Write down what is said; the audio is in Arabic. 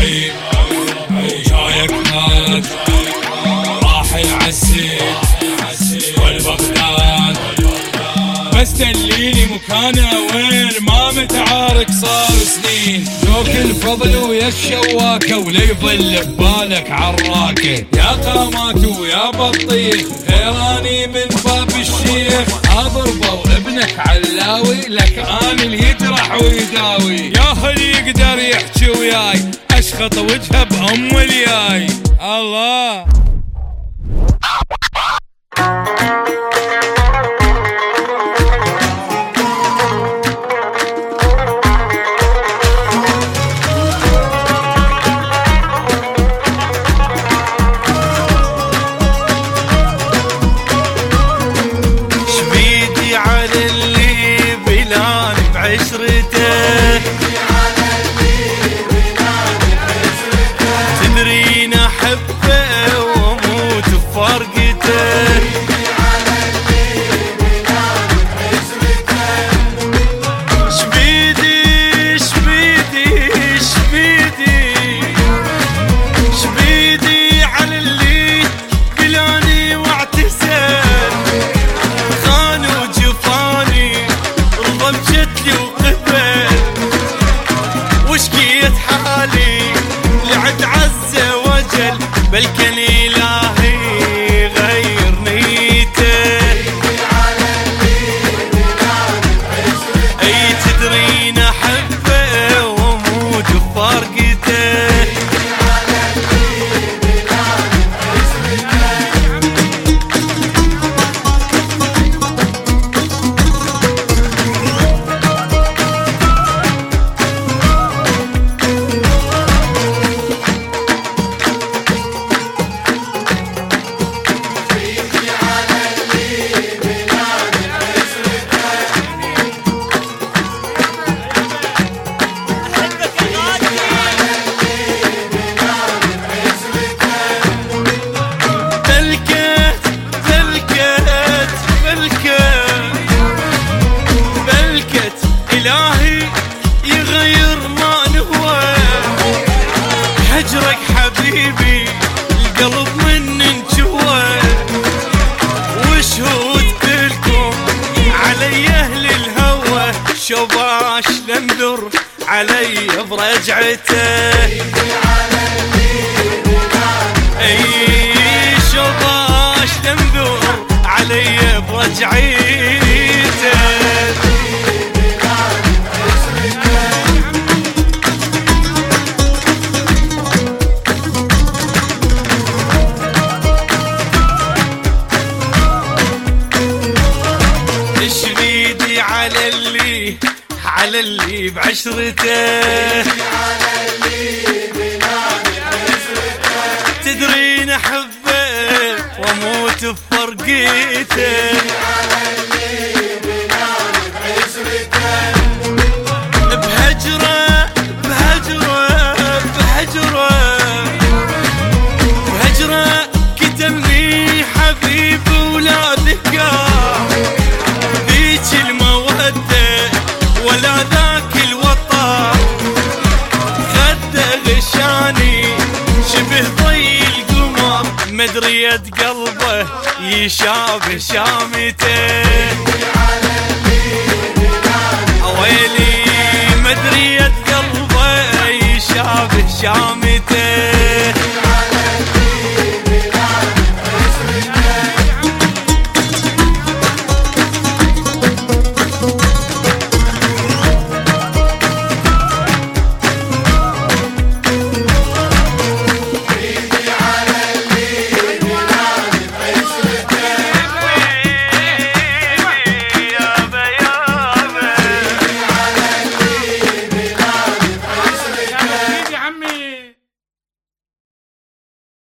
جايك هاد راح العسيد والبغداد، بس دليني مكانه وين، ما متعارك صار سنين. ذوك الفضل ويا الشواكه ولا يظل ببالك عراكه، يا قامات ويا بطيخ غيراني من باب الشيخ. اضربوا ابنك علاوي لك انا اللي يجرح ويداوي، يا هل يقدر يحكي وياي اشخط وجهه بام الياي. الله تدرين احبه واموت بفرقته، شبيدي شبيدي شبيدي شبيدي على اللي بلاني واعتزل، خان وجفاني رضا بجتلي وقبل، وشكيت حالي لعد عز وجل، بل كان إلهي غير نيته. اي تدرين احبه واموت بفرقته، إلهي يغير ما نهوى، حجرك حبيبي القلب من انجوى، وشهود كلكم علي اهل الهوى، شباش لنذر علي برجعته، اي شباش لنذر علي برجعته. شبيدي على اللي بعشرته، تدرين احبه واموت بفرقته، بهجره بهجره بهجره بهجره كتمني حبيب ولا ذكر، ذيك المودة ولا ذاك الوطن، غدا غشاني شبه ضي القمر، مدرية قلبه يشابه شامته، ويلي مدرية قلبه يشابه شامته.